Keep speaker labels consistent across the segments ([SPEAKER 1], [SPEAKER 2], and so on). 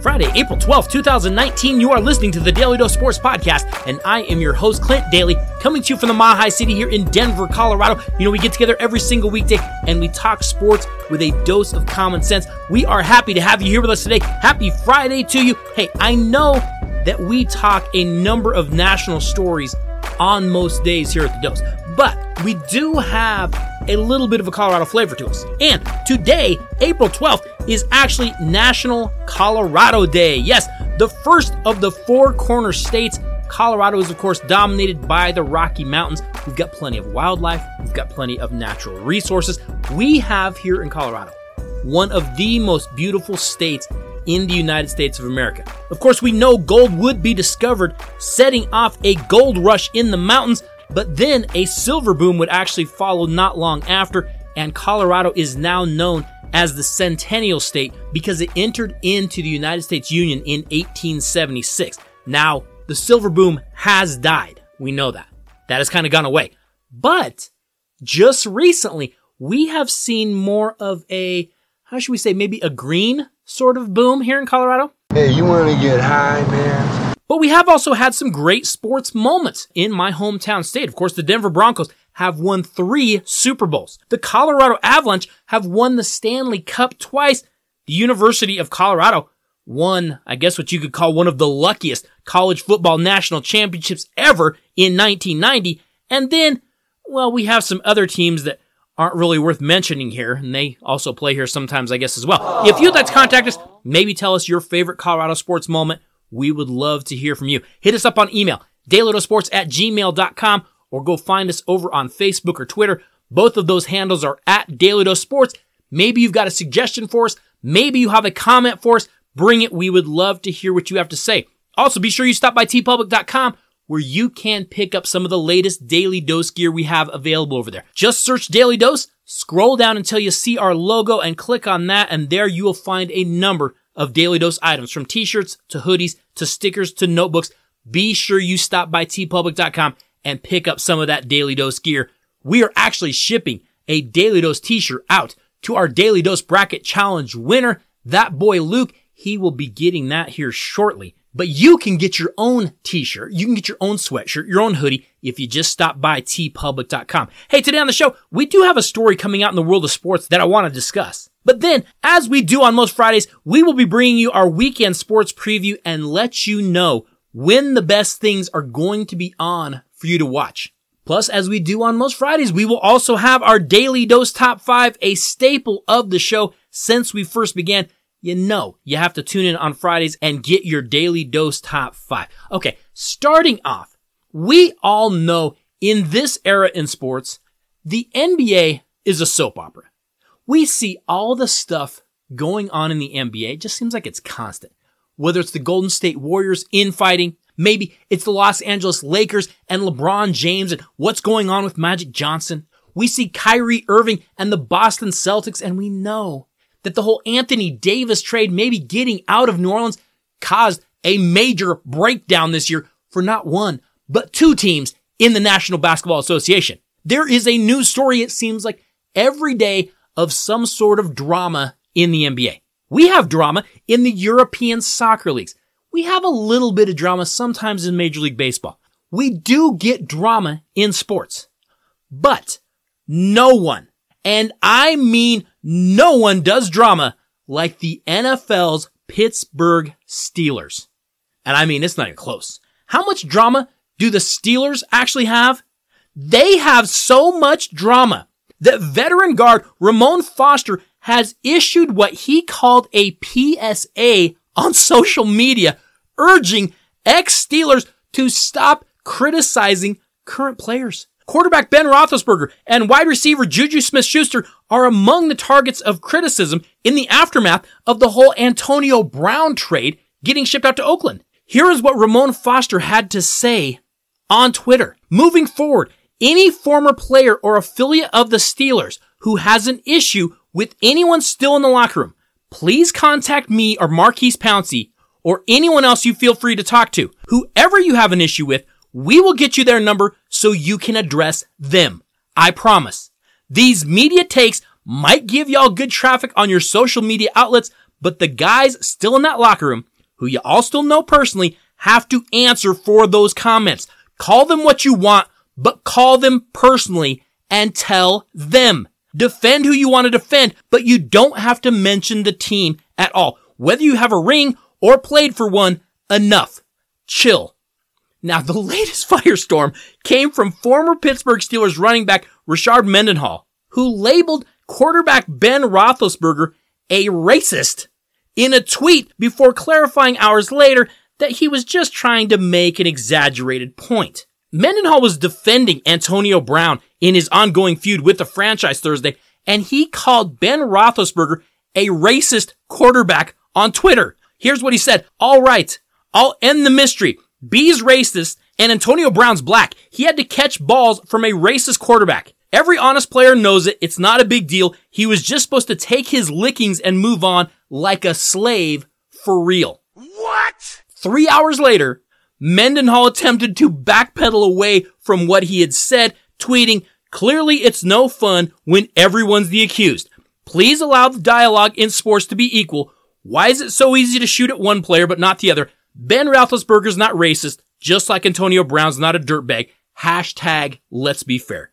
[SPEAKER 1] Friday, April 12th, 2019. You are listening to the Daily Dose Sports Podcast, and I am your host, Clint Daly, coming to you from the Mile High City here in Denver, Colorado. You know, we get together every single weekday, and we talk sports with a dose of common sense. We are happy to have you here with us today. Happy Friday to you. Hey, I know that we talk a number of national stories on most days here at the Dose, but we do have a little bit of a Colorado flavor to us. And today, April 12th, is actually National Colorado Day. Yes, the first of the four corner states. Colorado is, of course, dominated by the Rocky Mountains. We've got plenty of wildlife. We've got plenty of natural resources. We have here in Colorado one of the most beautiful states in the United States of America. Of course, we know gold would be discovered, setting off a gold rush in the mountains, but then a silver boom would actually follow not long after, and Colorado is now known as the Centennial State because it entered into the United States Union in 1876. Now, the silver boom has died. We know that. That has kind of gone away. But just recently, we have seen more of a, how should we say, maybe a green sort of boom here in Colorado.
[SPEAKER 2] Hey, you want to get high, man?
[SPEAKER 1] But we have also had some great sports moments in my hometown state. Of course, the Denver Broncos have won 3 Super Bowls. The Colorado Avalanche have won the Stanley Cup twice. The University of Colorado won, I guess what you could call one of the luckiest college football national championships ever in 1990. And then, well, we have some other teams that aren't really worth mentioning here, and they also play here sometimes, I guess, as well. If you'd like to contact us, maybe tell us your favorite Colorado sports moment. We would love to hear from you. Hit us up on email, dailydosports@gmail.com, or go find us over on Facebook or Twitter. Both of those handles are at Daily Dose Sports. Maybe you've got a suggestion for us. Maybe you have a comment for us. Bring it. We would love to hear what you have to say. Also, be sure you stop by tpublic.com, where you can pick up some of the latest Daily Dose gear we have available over there. Just search Daily Dose, scroll down until you see our logo, and click on that, and there you will find a number of Daily Dose items, from t-shirts to hoodies to stickers to notebooks. Be sure you stop by tpublic.com and pick up some of that Daily Dose gear. We are actually shipping a Daily Dose t-shirt out to our Daily Dose Bracket Challenge winner, that boy Luke. He will be getting that here shortly. But you can get your own t-shirt, you can get your own sweatshirt, your own hoodie, if you just stop by tpublic.com. Hey, today on the show, we do have a story coming out in the world of sports that I want to discuss. But then, as we do on most Fridays, we will be bringing you our weekend sports preview and let you know when the best things are going to be on for you to watch. Plus, as we do on most Fridays, we will also have our Daily Dose Top 5, a staple of the show since we first began. You know, you have to tune in on Fridays and get your Daily Dose Top 5. Okay, starting off, we all know in this era in sports, the NBA is a soap opera. We see all the stuff going on in the NBA. It just seems like it's constant. Whether it's the Golden State Warriors infighting, maybe it's the Los Angeles Lakers and LeBron James and what's going on with Magic Johnson. We see Kyrie Irving and the Boston Celtics, and we know that the whole Anthony Davis trade, maybe getting out of New Orleans, caused a major breakdown this year for not one, but 2 teams in the National Basketball Association. There is a news story, it seems like, every day of some sort of drama in the NBA. We have drama in the European soccer leagues. We have a little bit of drama sometimes in Major League Baseball. We do get drama in sports. But no one, and I mean no one, does drama like the NFL's Pittsburgh Steelers. And I mean, it's not even close. How much drama do the Steelers actually have? They have so much drama that veteran guard Ramon Foster has issued what he called a PSA on social media, urging ex-Steelers to stop criticizing current players. Quarterback Ben Roethlisberger and wide receiver Juju Smith-Schuster are among the targets of criticism in the aftermath of the whole Antonio Brown trade getting shipped out to Oakland. Here is what Ramon Foster had to say on Twitter. Moving forward, any former player or affiliate of the Steelers who has an issue with anyone still in the locker room, please contact me or Marquise Pouncey or anyone else you feel free to talk to. Whoever you have an issue with, we will get you their number so you can address them. I promise. These media takes might give y'all good traffic on your social media outlets, but the guys still in that locker room who you all still know personally, have to answer for those comments. Call them what you want, but call them personally and tell them. Defend who you want to defend, but you don't have to mention the team at all. Whether you have a ring or played for one, enough. Chill. Now, the latest firestorm came from former Pittsburgh Steelers running back Rashard Mendenhall, who labeled quarterback Ben Roethlisberger a racist in a tweet before clarifying hours later that he was just trying to make an exaggerated point. Mendenhall was defending Antonio Brown in his ongoing feud with the franchise Thursday, and he called Ben Roethlisberger a racist quarterback on Twitter. Here's what he said. All right, I'll end the mystery. B's racist and Antonio Brown's black. He had to catch balls from a racist quarterback. Every honest player knows it. It's not a big deal. He was just supposed to take his lickings and move on like a slave for real.
[SPEAKER 2] What?
[SPEAKER 1] 3 hours later, Mendenhall attempted to backpedal away from what he had said, tweeting, "Clearly it's no fun when everyone's the accused. Please allow the dialogue in sports to be equal. Why is it so easy to shoot at one player but not the other? Ben Roethlisberger's not racist, just like Antonio Brown's not a dirtbag. Hashtag let's be fair."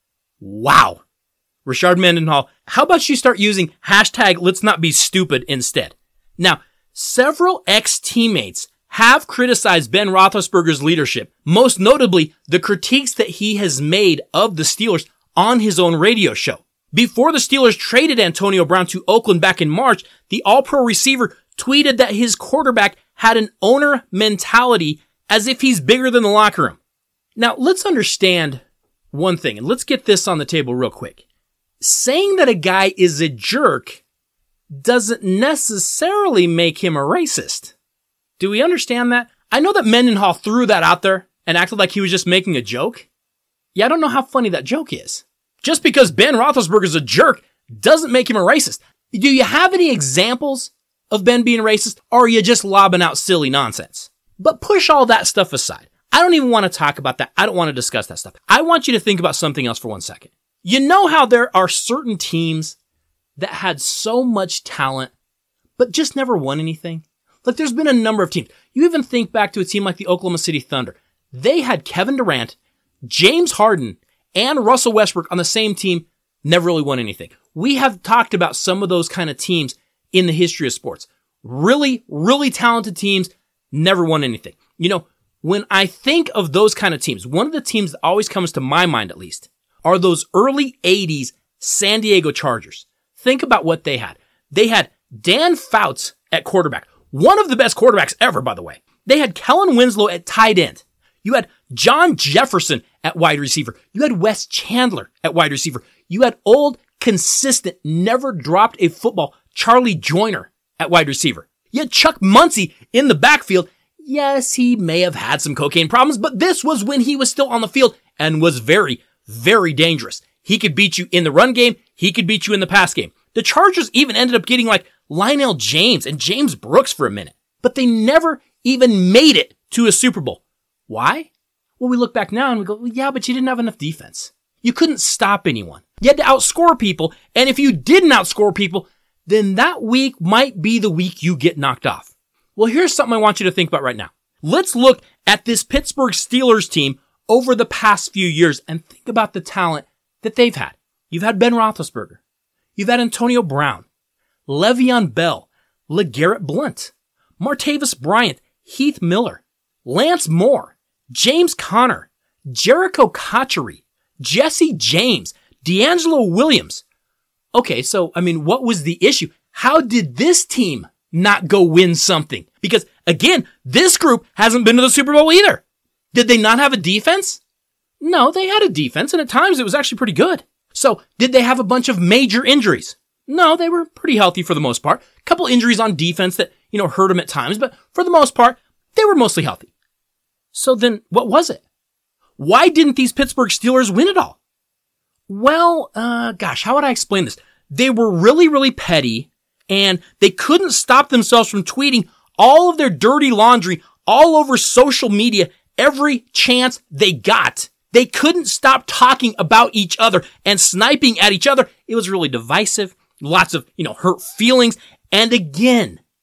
[SPEAKER 1] Wow. Rashard Mendenhall, how about you start using hashtag let's not be stupid instead? Now, several ex-teammates have criticized Ben Roethlisberger's leadership, most notably the critiques that he has made of the Steelers on his own radio show. Before the Steelers traded Antonio Brown to Oakland back in March, the All-Pro receiver tweeted that his quarterback had an owner mentality as if he's bigger than the locker room. Now, let's understand one thing, and let's get this on the table real quick. Saying that a guy is a jerk doesn't necessarily make him a racist. Do we understand that? I know that Mendenhall threw that out there and acted like he was just making a joke. Yeah, I don't know how funny that joke is. Just because Ben Roethlisberger's a jerk doesn't make him a racist. Do you have any examples of Ben being racist, or are you just lobbing out silly nonsense? But push all that stuff aside. I don't even want to talk about that. I don't want to discuss that stuff. I want you to think about something else for 1 second. You know how there are certain teams that had so much talent, but just never won anything? Like, there's been a number of teams. You even think back to a team like the Oklahoma City Thunder. They had Kevin Durant, James Harden, and Russell Westbrook on the same team, never really won anything. We have talked about some of those kind of teams in the history of sports. Really, really talented teams, never won anything. You know, when I think of those kind of teams, one of the teams that always comes to my mind, at least, are those early 80s San Diego Chargers. Think about what they had. They had Dan Fouts at quarterback. One of the best quarterbacks ever, by the way. They had Kellen Winslow at tight end. You had John Jefferson at wide receiver. You had Wes Chandler at wide receiver. You had old, consistent, never dropped a football Charlie Joyner at wide receiver. You had Chuck Muncie in the backfield. Yes, he may have had some cocaine problems, but this was when he was still on the field and was very, very dangerous. He could beat you in the run game. He could beat you in the pass game. The Chargers even ended up getting like Lionel James and James Brooks for a minute, but they never even made it to a Super Bowl. Why? Well, we look back now and we go, well, yeah, but you didn't have enough defense. You couldn't stop anyone. You had to outscore people, and if you didn't outscore people, then that week might be the week you get knocked off. Well, here's something I want you to think about right now. Let's look at this Pittsburgh Steelers team over the past few years and think about the talent that they've had. You've had Ben Roethlisberger. You've had Antonio Brown, Le'Veon Bell, LeGarrette Blount, Martavis Bryant, Heath Miller, Lance Moore, James Conner, Jericho Cotchery, Jesse James, D'Angelo Williams. Okay, so, what was the issue? How did this team not go win something? Because, again, this group hasn't been to the Super Bowl either. Did they not have a defense? No, they had a defense, and at times it was actually pretty good. So, did they have a bunch of major injuries? No, they were pretty healthy for the most part. A couple injuries on defense that, hurt them at times, but for the most part, they were mostly healthy. So then, what was it? Why didn't these Pittsburgh Steelers win it all? Well, how would I explain this? They were really, really petty, and they couldn't stop themselves from tweeting all of their dirty laundry all over social media every chance they got. They couldn't stop talking about each other and sniping at each other. It was really divisive, lots of, hurt feelings. And again,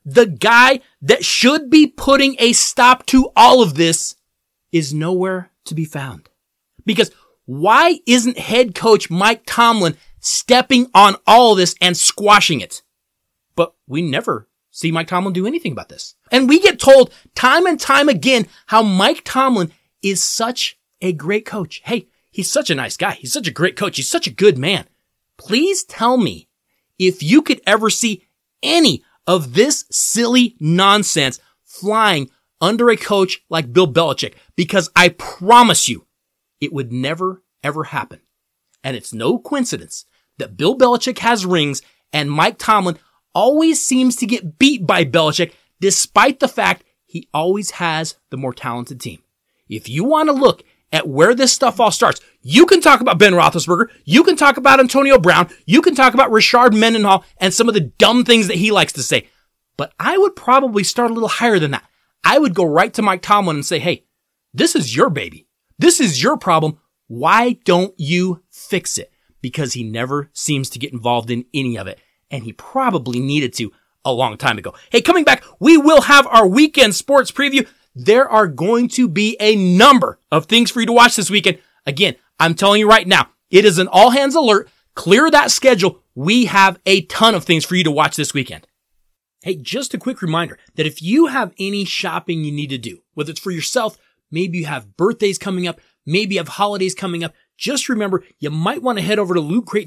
[SPEAKER 1] the guy that should be putting a stop to all of this, is nowhere to be found. Because why isn't head coach Mike Tomlin stepping on all of this and squashing it? But we never see Mike Tomlin do anything about this. And we get told time and time again how Mike Tomlin is such a great coach. Hey, he's such a nice guy. He's such a great coach. He's such a good man. Please tell me if you could ever see any of this silly nonsense flying under a coach like Bill Belichick, because I promise you it would never, ever happen. And it's no coincidence that Bill Belichick has rings and Mike Tomlin always seems to get beat by Belichick, despite the fact he always has the more talented team. If you want to look at where this stuff all starts, you can talk about Ben Roethlisberger, you can talk about Antonio Brown, you can talk about Rashard Mendenhall and some of the dumb things that he likes to say. But I would probably start a little higher than that. I would go right to Mike Tomlin and say, hey, this is your baby. This is your problem. Why don't you fix it? Because he never seems to get involved in any of it. And he probably needed to a long time ago. Hey, coming back, we will have our weekend sports preview. There are going to be a number of things for you to watch this weekend. Again, I'm telling you right now, it is an all hands alert. Clear that schedule. We have a ton of things for you to watch this weekend. Hey, just a quick reminder that if you have any shopping you need to do, whether it's for yourself, maybe you have birthdays coming up, maybe you have holidays coming up, just remember you might want to head over to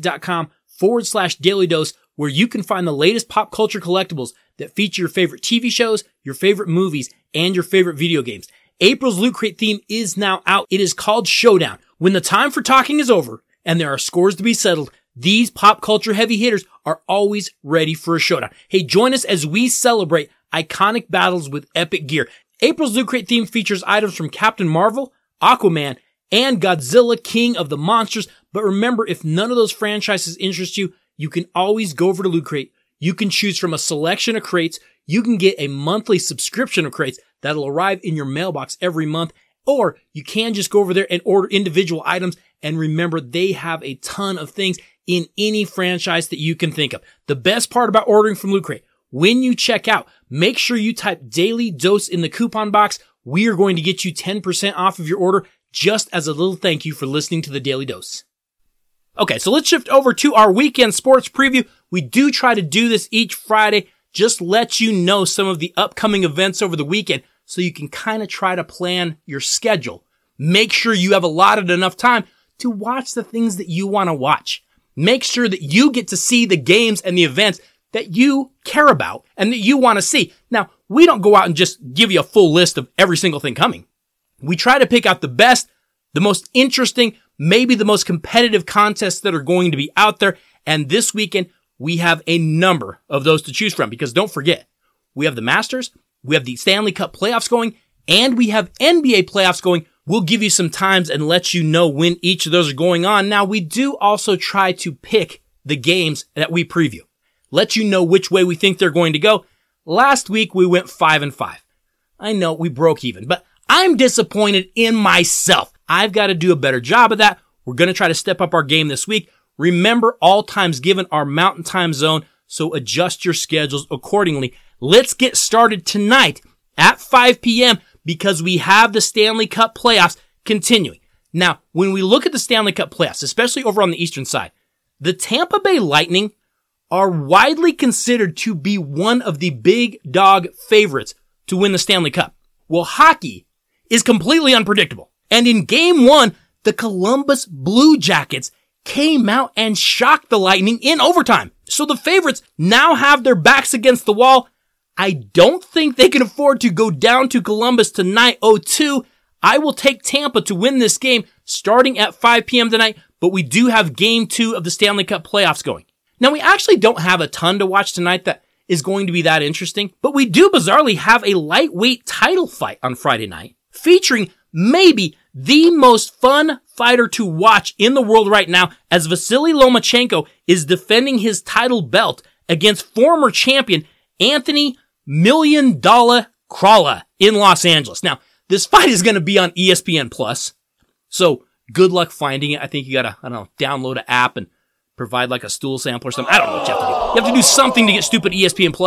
[SPEAKER 1] lootcrate.com/Daily Dose, where you can find the latest pop culture collectibles that feature your favorite TV shows, your favorite movies, and your favorite video games. April's Loot Crate theme is now out. It is called Showdown. When the time for talking is over and there are scores to be settled, these pop culture heavy hitters are always ready for a showdown. Hey, join us as we celebrate iconic battles with epic gear. April's Loot Crate theme features items from Captain Marvel, Aquaman, and Godzilla, King of the Monsters. But remember, if none of those franchises interest you, you can always go over to Loot Crate. You can choose from a selection of crates. You can get a monthly subscription of crates that'll arrive in your mailbox every month. Or you can just go over there and order individual items. And remember, they have a ton of things in any franchise that you can think of. The best part about ordering from Loot Crate, when you check out, make sure you type Daily Dose in the coupon box. We are going to get you 10% off of your order just as a little thank you for listening to the Daily Dose. Okay, so let's shift over to our weekend sports preview. We do try to do this each Friday, just let you know some of the upcoming events over the weekend so you can kind of try to plan your schedule. Make sure you have allotted enough time to watch the things that you want to watch. Make sure that you get to see the games and the events that you care about and that you want to see. Now, we don't go out and just give you a full list of every single thing coming. We try to pick out the best, the most interesting, maybe the most competitive contests that are going to be out there. And this weekend, we have a number of those to choose from, because don't forget, we have the Masters, we have the Stanley Cup playoffs going, and we have NBA playoffs going. We'll give you some times and let you know when each of those are going on. Now, we do also try to pick the games that we preview. Let you know which way we think they're going to go. Last week, we went 5-5. I know we broke even, but I'm disappointed in myself. I've got to do a better job of that. We're going to try to step up our game this week. Remember, all times given are Mountain Time Zone, so adjust your schedules accordingly. Let's get started tonight at 5 p.m. because we have the Stanley Cup playoffs continuing. Now, when we look at the Stanley Cup playoffs, especially over on the eastern side, the Tampa Bay Lightning are widely considered to be one of the big dog favorites to win the Stanley Cup. Well, hockey is completely unpredictable. And in Game 1, the Columbus Blue Jackets came out and shocked the Lightning in overtime. So the favorites now have their backs against the wall. I don't think they can afford to go down to Columbus tonight 0-2. I will take Tampa to win this game starting at 5 p.m. tonight, but we do have Game 2 of the Stanley Cup playoffs going. Now, we actually don't have a ton to watch tonight that is going to be that interesting, but we do bizarrely have a lightweight title fight on Friday night featuring maybe the most fun fighter to watch in the world right now, as Vasily Lomachenko is defending his title belt against former champion Anthony $1 Million Crawler in Los Angeles. Now, this fight is going to be on ESPN+, so good luck finding it. I think you gotta, download an app and provide like a stool sample or something. I don't know what you have to do. You have to do something to get stupid ESPN+,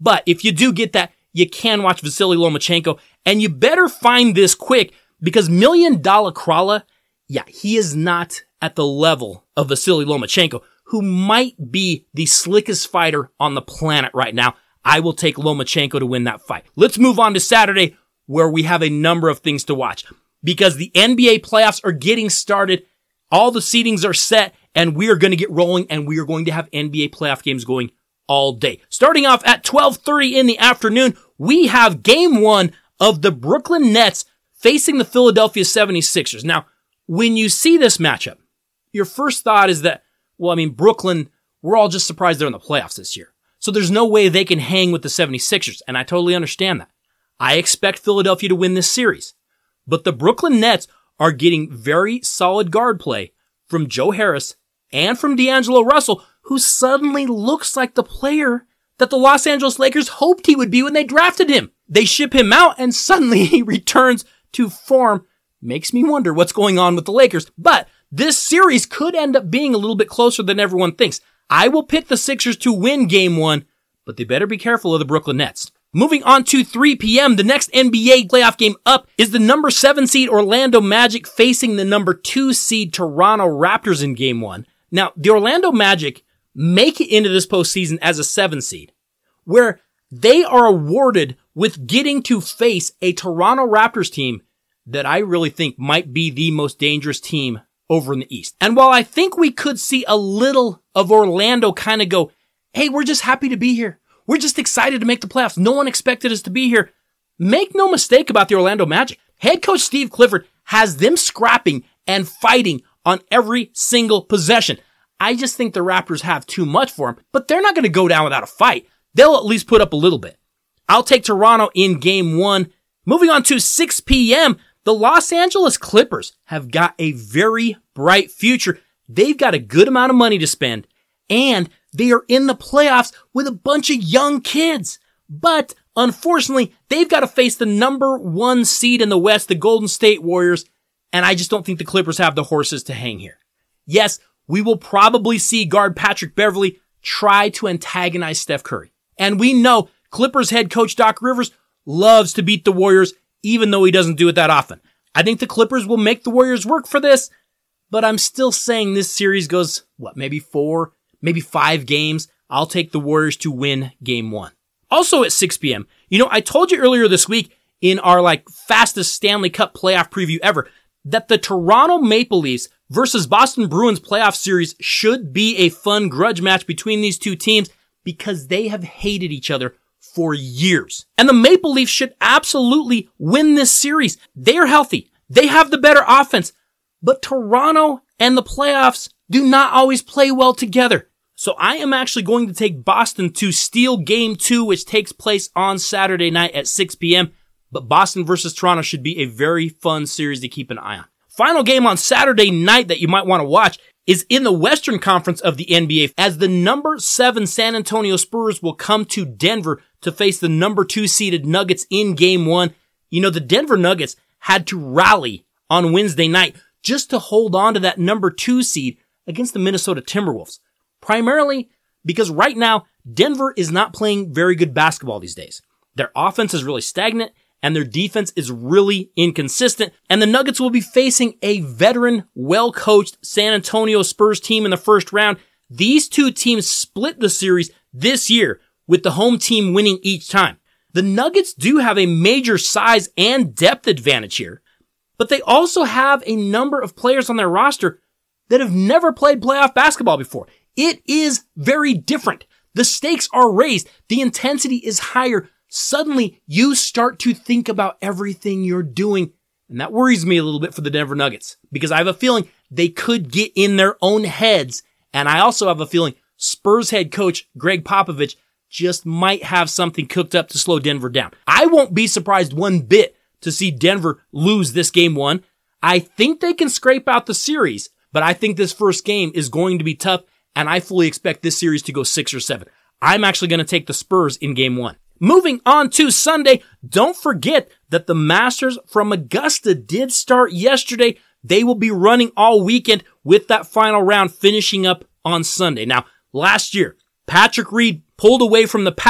[SPEAKER 1] But if you do get that, you can watch Vasily Lomachenko, and you better find this quick because $1 Million Krala, yeah, he is not at the level of Vasily Lomachenko, who might be the slickest fighter on the planet right now. I will take Lomachenko to win that fight. Let's move on to Saturday, where we have a number of things to watch because the NBA playoffs are getting started. All the seedings are set, and we are going to get rolling, and we are going to have NBA playoff games going all day. Starting off at 12:30 in the afternoon, we have game 1 of the Brooklyn Nets facing the Philadelphia 76ers. Now, when you see this matchup, your first thought is that, Brooklyn, we're all just surprised they're in the playoffs this year. So there's no way they can hang with the 76ers, and I totally understand that. I expect Philadelphia to win this series. But the Brooklyn Nets are getting very solid guard play from Joe Harris and from D'Angelo Russell, who suddenly looks like the player that the Los Angeles Lakers hoped he would be when they drafted him. They ship him out and suddenly he returns to form. Makes me wonder what's going on with the Lakers. But this series could end up being a little bit closer than everyone thinks. I will pick the Sixers to win game 1, but they better be careful of the Brooklyn Nets. Moving on to 3 p.m., the next NBA playoff game up is the number 7 seed Orlando Magic facing the number 2 seed Toronto Raptors in game 1. Now, the Orlando Magic make it into this postseason as a 7 seed, where they are awarded with getting to face a Toronto Raptors team that I really think might be the most dangerous team over in the East. And while I think we could see a little of Orlando kind of go, hey, we're just happy to be here. We're just excited to make the playoffs. No one expected us to be here. Make no mistake about the Orlando Magic. Head coach Steve Clifford has them scrapping and fighting on every single possession. I just think the Raptors have too much for them, but they're not going to go down without a fight. They'll at least put up a little bit. I'll take Toronto in game 1. Moving on to 6 p.m., the Los Angeles Clippers have got a very bright future. They've got a good amount of money to spend, and they are in the playoffs with a bunch of young kids. But unfortunately, they've got to face the number 1 seed in the West, the Golden State Warriors, and I just don't think the Clippers have the horses to hang here. Yes, we will probably see guard Patrick Beverley try to antagonize Steph Curry. And we know Clippers head coach Doc Rivers loves to beat the Warriors, even though he doesn't do it that often. I think the Clippers will make the Warriors work for this, but I'm still saying this series goes, maybe 4, maybe 5 games. I'll take the Warriors to win game 1. Also at 6 p.m., I told you earlier this week in our fastest Stanley Cup playoff preview ever that the Toronto Maple Leafs versus Boston Bruins playoff series should be a fun grudge match between these two teams because they have hated each other for years. And the Maple Leafs should absolutely win this series. They are healthy. They have the better offense. But Toronto and the playoffs do not always play well together. So I am actually going to take Boston to steal game 2, which takes place on Saturday night at 6 p.m. But Boston versus Toronto should be a very fun series to keep an eye on. Final game on Saturday night that you might want to watch is in the Western Conference of the NBA, as the number 7 San Antonio Spurs will come to Denver to face the number 2 seeded Nuggets in game 1. The Denver Nuggets had to rally on Wednesday night just to hold on to that number 2 seed against the Minnesota Timberwolves. Primarily because right now, Denver is not playing very good basketball these days. Their offense is really stagnant and their defense is really inconsistent. And the Nuggets will be facing a veteran, well-coached San Antonio Spurs team in the first round. These two teams split the series this year, with the home team winning each time. The Nuggets do have a major size and depth advantage here, but they also have a number of players on their roster that have never played playoff basketball before. It is very different. The stakes are raised. The intensity is higher. Suddenly, you start to think about everything you're doing. And that worries me a little bit for the Denver Nuggets, because I have a feeling they could get in their own heads. And I also have a feeling Spurs head coach Greg Popovich just might have something cooked up to slow Denver down. I won't be surprised one bit to see Denver lose this game 1. I think they can scrape out the series, but I think this first game is going to be tough, and I fully expect this series to go 6 or 7. I'm actually going to take the Spurs in game 1. Moving on to Sunday, don't forget that the Masters from Augusta did start yesterday. They will be running all weekend with that final round finishing up on Sunday. Now, last year, Patrick Reed pulled away from the pack.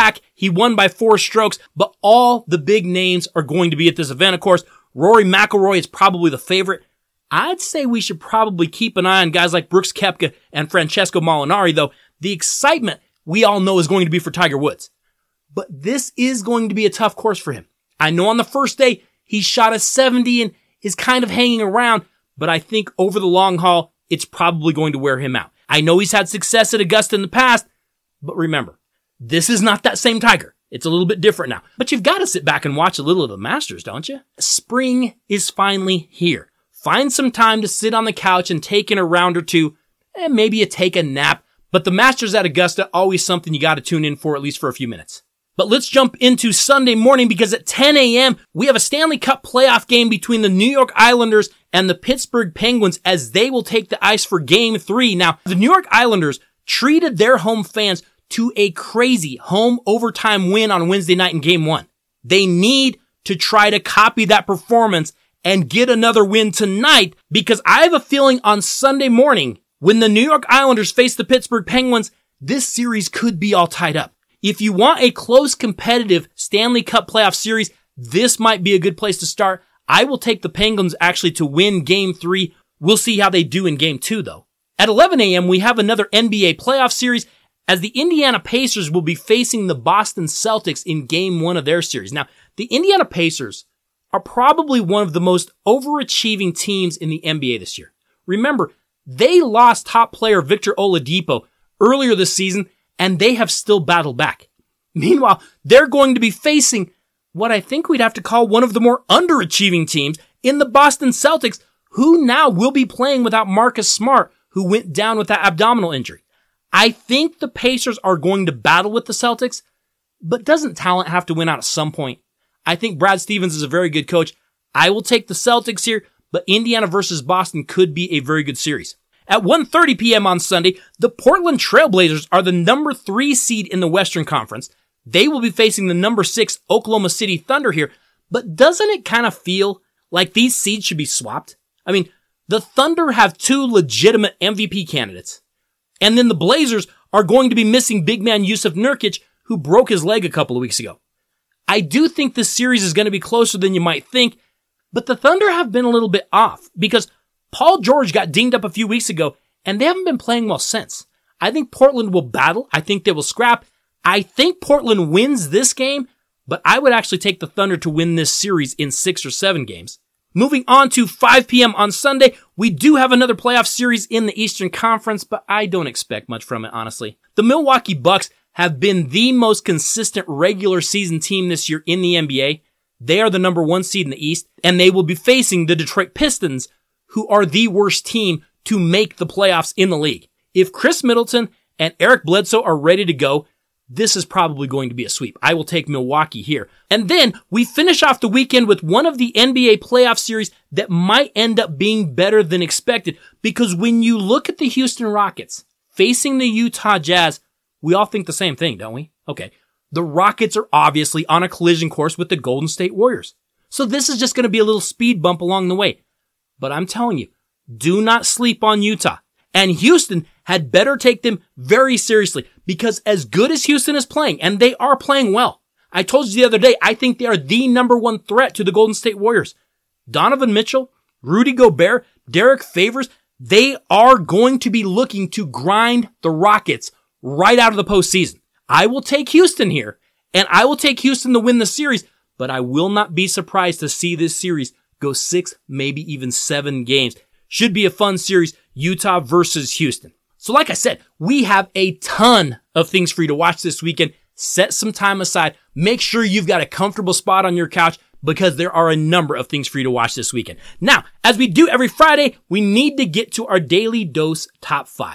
[SPEAKER 1] He won by 4 strokes, but all the big names are going to be at this event. Of course, Rory McIlroy is probably the favorite. I'd say we should probably keep an eye on guys like Brooks Koepka and Francesco Molinari, though the excitement we all know is going to be for Tiger Woods. But this is going to be a tough course for him. I know on the first day, he shot a 70 and is kind of hanging around, but I think over the long haul, it's probably going to wear him out. I know he's had success at Augusta in the past, but remember, this is not that same Tiger. It's a little bit different now. But you've got to sit back and watch a little of the Masters, don't you? Spring is finally here. Find some time to sit on the couch and take in a round or two, and maybe you take a nap. But the Masters at Augusta, always something you got to tune in for at least for a few minutes. But let's jump into Sunday morning because at 10 a.m., we have a Stanley Cup playoff game between the New York Islanders and the Pittsburgh Penguins as they will take the ice for Game 3. Now, the New York Islanders treated their home fans to a crazy home overtime win on Wednesday night in Game 1. They need to try to copy that performance and get another win tonight because I have a feeling on Sunday morning, when the New York Islanders face the Pittsburgh Penguins, this series could be all tied up. If you want a close, competitive Stanley Cup playoff series, this might be a good place to start. I will take the Penguins actually to win Game 3. We'll see how they do in Game 2, though. At 11 a.m., we have another NBA playoff series as the Indiana Pacers will be facing the Boston Celtics in Game 1 of their series. Now, the Indiana Pacers are probably one of the most overachieving teams in the NBA this year. Remember, they lost top player Victor Oladipo earlier this season, and they have still battled back. Meanwhile, they're going to be facing what I think we'd have to call one of the more underachieving teams in the Boston Celtics, who now will be playing without Marcus Smart, who went down with that abdominal injury. I think the Pacers are going to battle with the Celtics, but doesn't talent have to win out at some point? I think Brad Stevens is a very good coach. I will take the Celtics here, but Indiana versus Boston could be a very good series. At 1:30 p.m. on Sunday, the Portland Trail Blazers are the number 3 seed in the Western Conference. They will be facing the number 6 Oklahoma City Thunder here, but doesn't it kind of feel like these seeds should be swapped? I mean, the Thunder have 2 legitimate MVP candidates, and then the Blazers are going to be missing big man Yusuf Nurkic, who broke his leg a couple of weeks ago. I do think this series is going to be closer than you might think, but the Thunder have been a little bit off because Paul George got dinged up a few weeks ago, and they haven't been playing well since. I think Portland will battle. I think they will scrap. I think Portland wins this game, but I would actually take the Thunder to win this series in 6 or 7 games. Moving on to 5 p.m. on Sunday, we do have another playoff series in the Eastern Conference, but I don't expect much from it, honestly. The Milwaukee Bucks have been the most consistent regular season team this year in the NBA. They are the number 1 seed in the East, and they will be facing the Detroit Pistons, who are the worst team to make the playoffs in the league. If Chris Middleton and Eric Bledsoe are ready to go, this is probably going to be a sweep. I will take Milwaukee here. And then we finish off the weekend with one of the NBA playoff series that might end up being better than expected, because when you look at the Houston Rockets facing the Utah Jazz, we all think the same thing, don't we? Okay. The Rockets are obviously on a collision course with the Golden State Warriors. So this is just going to be a little speed bump along the way. But I'm telling you, do not sleep on Utah. And Houston had better take them very seriously, because as good as Houston is playing, and they are playing well, I told you the other day, I think they are the number 1 threat to the Golden State Warriors. Donovan Mitchell, Rudy Gobert, Derek Favors, they are going to be looking to grind the Rockets right out of the postseason. I will take Houston here, and I will take Houston to win the series, but I will not be surprised to see this series go 6, maybe even 7 games. Should be a fun series, Utah versus Houston. So like I said, we have a ton of things for you to watch this weekend. Set some time aside. Make sure you've got a comfortable spot on your couch, because there are a number of things for you to watch this weekend. Now, as we do every Friday, we need to get to our Daily Dose Top 5.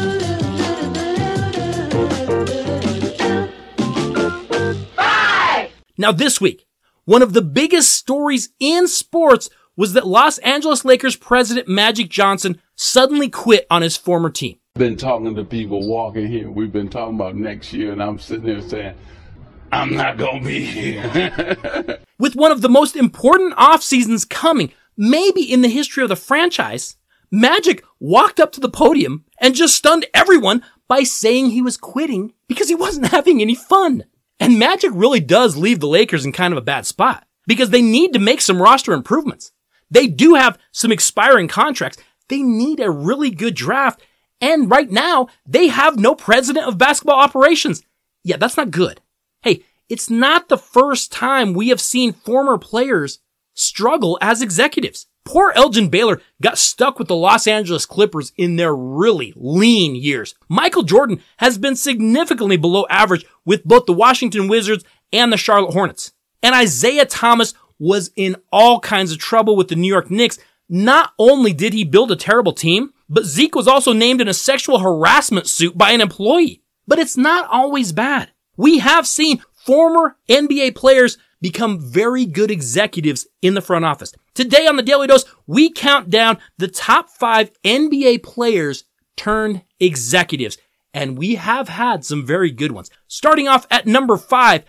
[SPEAKER 1] Now this week, one of the biggest stories in sports was that Los Angeles Lakers president Magic Johnson suddenly quit on his former team.
[SPEAKER 3] Been talking to people walking here. We've been talking about next year, and I'm sitting there saying, I'm not going to be here.
[SPEAKER 1] With one of the most important off seasons coming, maybe in the history of the franchise, Magic walked up to the podium and just stunned everyone by saying he was quitting because he wasn't having any fun. And Magic really does leave the Lakers in kind of a bad spot because they need to make some roster improvements. They do have some expiring contracts. They need a really good draft. And right now, they have no president of basketball operations. Yeah, that's not good. Hey, it's not the first time we have seen former players struggle as executives. Poor Elgin Baylor got stuck with the Los Angeles Clippers in their really lean years. Michael Jordan has been significantly below average with both the Washington Wizards and the Charlotte Hornets. And Isaiah Thomas was in all kinds of trouble with the New York Knicks. Not only did he build a terrible team, but Zeke was also named in a sexual harassment suit by an employee. But it's not always bad. We have seen former NBA players become very good executives in the front office. Today on the Daily Dose, we count down the top 5 NBA players turned executives. And we have had some very good ones. Starting off at number 5.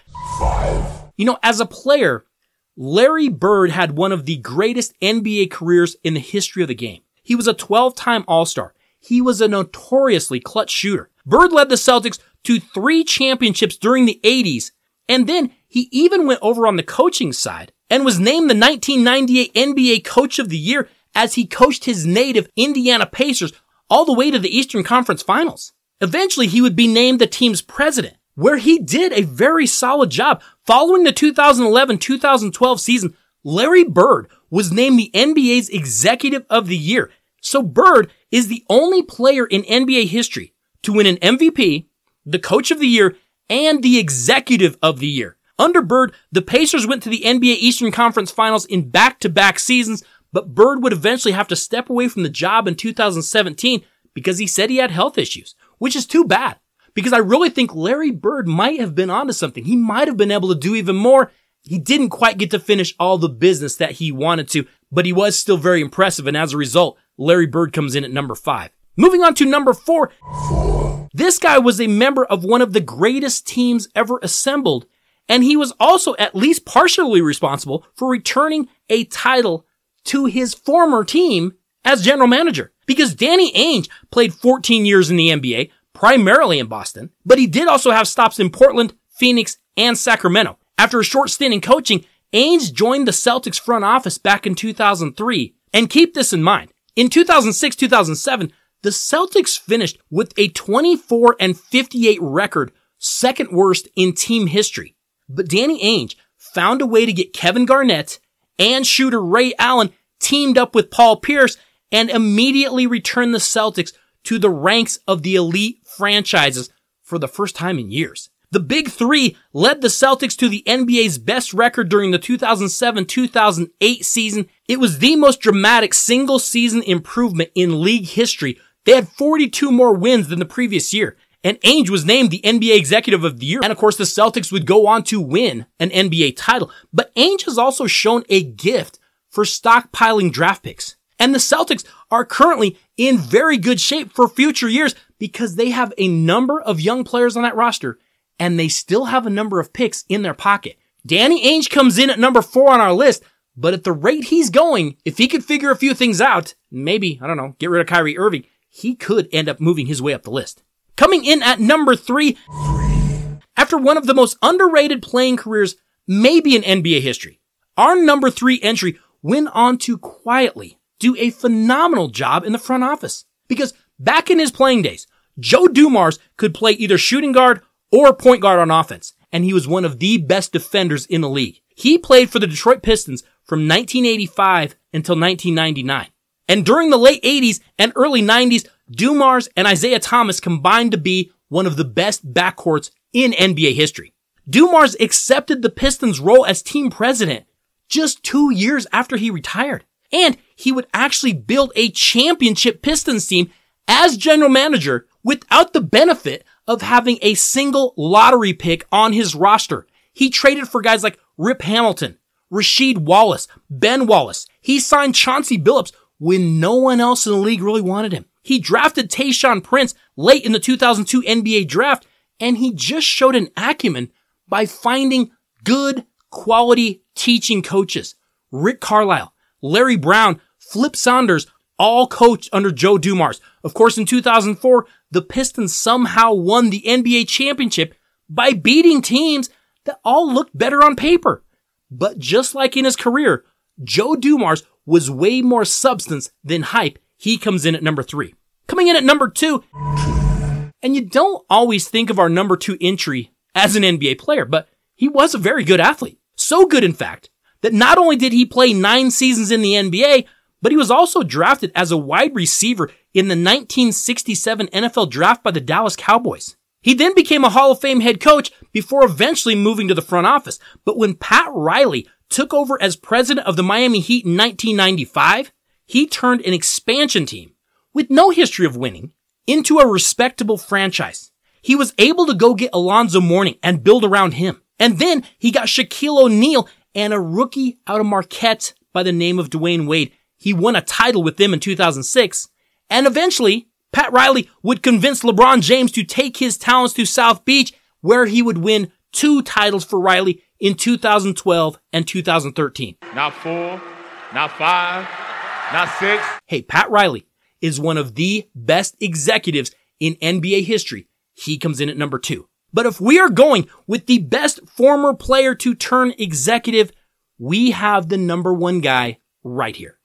[SPEAKER 1] As a player, Larry Bird had one of the greatest NBA careers in the history of the game. He was a 12-time All-Star. He was a notoriously clutch shooter. Bird led the Celtics to 3 championships during the 80s, and then he even went over on the coaching side and was named the 1998 NBA Coach of the Year as he coached his native Indiana Pacers all the way to the Eastern Conference Finals. Eventually, he would be named the team's president, where he did a very solid job. Following the 2011-2012 season, Larry Bird was named the NBA's Executive of the Year. So Bird is the only player in NBA history to win an MVP, the Coach of the Year, and the Executive of the Year. Under Bird, the Pacers went to the NBA Eastern Conference Finals in back-to-back seasons, but Bird would eventually have to step away from the job in 2017 because he said he had health issues, which is too bad. Because I really think Larry Bird might have been onto something. He might have been able to do even more. He didn't quite get to finish all the business that he wanted to, but he was still very impressive, and as a result, Larry Bird comes in at number 5. Moving on to number 4. This guy was a member of one of the greatest teams ever assembled, and he was also at least partially responsible for returning a title to his former team as general manager. Because Danny Ainge played 14 years in the NBA, primarily in Boston, but he did also have stops in Portland, Phoenix, and Sacramento. After a short stint in coaching, Ainge joined the Celtics front office back in 2003. And keep this in mind, in 2006-2007, the Celtics finished with a 24-58 record, second worst in team history. But Danny Ainge found a way to get Kevin Garnett and shooter Ray Allen teamed up with Paul Pierce and immediately returned the Celtics to the ranks of the elite franchises for the first time in years. The Big Three led the Celtics to the NBA's best record during the 2007-2008 season. It was the most dramatic single-season improvement in league history. They had 42 more wins than the previous year, and Ainge was named the NBA Executive of the Year. And of course, the Celtics would go on to win an NBA title. But Ainge has also shown a gift for stockpiling draft picks. And the Celtics are currently in very good shape for future years because they have a number of young players on that roster, and they still have a number of picks in their pocket. Danny Ainge comes in at number 4 on our list, but at the rate he's going, if he could figure a few things out, maybe, get rid of Kyrie Irving, he could end up moving his way up the list. Coming in at number 3, after one of the most underrated playing careers maybe in NBA history, our number 3 entry went on to quietly do a phenomenal job in the front office. Because back in his playing days, Joe Dumars could play either shooting guard or point guard on offense, and he was one of the best defenders in the league. He played for the Detroit Pistons from 1985 until 1999. And during the late 80s and early 90s, Dumars and Isaiah Thomas combined to be one of the best backcourts in NBA history. Dumars accepted the Pistons' role as team president just 2 years after he retired. And he would actually build a championship Pistons team as general manager without the benefit of having a single lottery pick on his roster. He traded for guys like Rip Hamilton, Rasheed Wallace, Ben Wallace. He signed Chauncey Billups when no one else in the league really wanted him. He drafted Tayshaun Prince late in the 2002 NBA draft, and he just showed an acumen by finding good quality teaching coaches. Rick Carlisle, Larry Brown, Flip Saunders, all coached under Joe Dumars. Of course, in 2004, the Pistons somehow won the NBA championship by beating teams that all looked better on paper. But just like in his career, Joe Dumars was way more substance than hype. He comes in at number 3. Coming in at number 2, and you don't always think of our number 2 entry as an NBA player, but he was a very good athlete. So good, in fact, that not only did he play 9 seasons in the NBA, but he was also drafted as a wide receiver in the 1967 NFL draft by the Dallas Cowboys. He then became a Hall of Fame head coach before eventually moving to the front office. But when Pat Riley took over as president of the Miami Heat in 1995, he turned an expansion team with no history of winning into a respectable franchise. He was able to go get Alonzo Mourning and build around him. And then he got Shaquille O'Neal and a rookie out of Marquette by the name of Dwayne Wade. He won a title with them in 2006. And eventually, Pat Riley would convince LeBron James to take his talents to South Beach, where he would win 2 titles for Riley in 2012 and 2013.
[SPEAKER 4] Not 4, not 5, not 6.
[SPEAKER 1] Hey, Pat Riley is one of the best executives in NBA history. He comes in at number 2. But if we are going with the best former player to turn executive, we have the number 1 guy right here.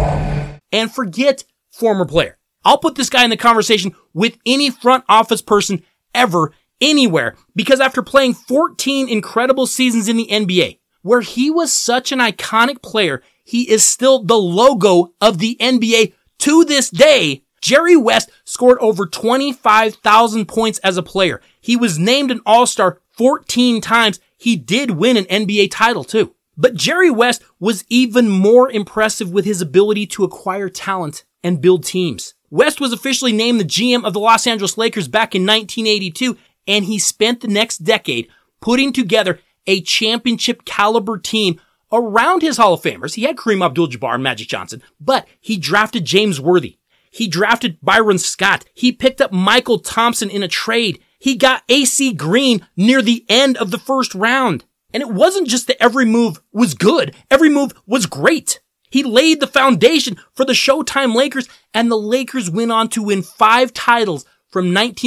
[SPEAKER 1] And forget former player. I'll put this guy in the conversation with any front office person ever, anywhere, because after playing 14 incredible seasons in the NBA, where he was such an iconic player, he is still the logo of the NBA to this day. Jerry West scored over 25,000 points as a player. He was named an All-Star 14 times. He did win an NBA title too. But Jerry West was even more impressive with his ability to acquire talent and build teams. West was officially named the GM of the Los Angeles Lakers back in 1982, and he spent the next decade putting together a championship caliber team around his Hall of Famers. He had Kareem Abdul-Jabbar and Magic Johnson, but he drafted James Worthy. He drafted Byron Scott. He picked up Michael Thompson in a trade. He got AC Green near the end of the first round. And it wasn't just that every move was good. Every move was great. He laid the foundation for the Showtime Lakers, and the Lakers went on to win 5 titles from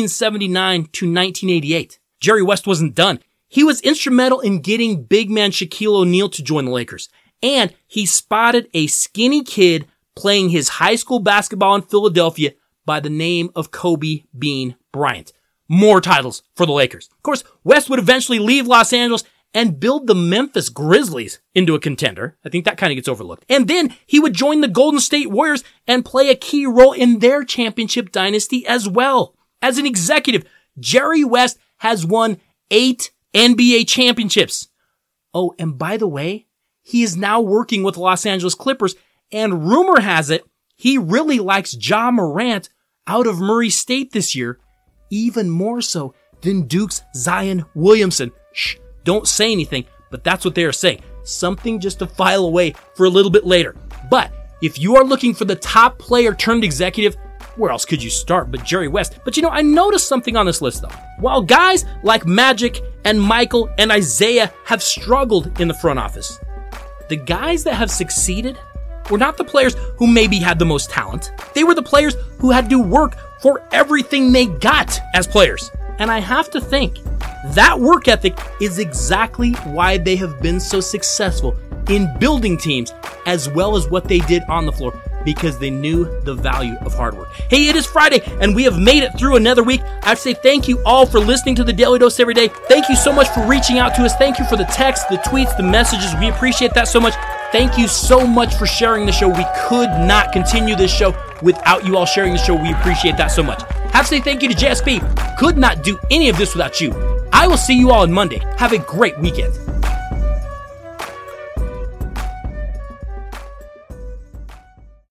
[SPEAKER 1] 1979 to 1988. Jerry West wasn't done. He was instrumental in getting big man Shaquille O'Neal to join the Lakers. And he spotted a skinny kid playing his high school basketball in Philadelphia by the name of Kobe Bean Bryant. More titles for the Lakers. Of course, West would eventually leave Los Angeles and build the Memphis Grizzlies into a contender. I think that kind of gets overlooked. And then he would join the Golden State Warriors and play a key role in their championship dynasty as well. As an executive, Jerry West has won 8 NBA championships. Oh, and by the way, he is now working with the Los Angeles Clippers, and rumor has it he really likes Ja Morant out of Murray State this year, even more so than Duke's Zion Williamson. Shh. Don't say anything, but that's what they are saying. Something just to file away for a little bit later. But if you are looking for the top player turned executive, where else could you start but Jerry West? But I noticed something on this list though. While guys like Magic and Michael and Isaiah have struggled in the front office, the guys that have succeeded were not the players who maybe had the most talent. They were the players who had to work for everything they got as players. And I have to think that work ethic is exactly why they have been so successful in building teams as well as what they did on the floor, because they knew the value of hard work. Hey, it is Friday and we have made it through another week. I have to say thank you all for listening to the Daily Dose every day. Thank you so much for reaching out to us. Thank you for the texts, the tweets, the messages. We appreciate that so much. Thank you so much for sharing the show. We could not continue this show without you all sharing the show. We appreciate that so much. Have to say thank you to JSP. Could not do any of this without you. I will see you all on Monday. Have a great weekend.